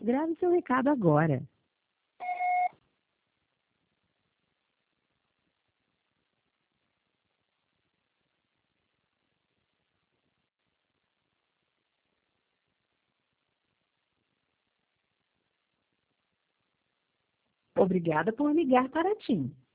Grave seu recado agora. Obrigada por ligar para a TIM.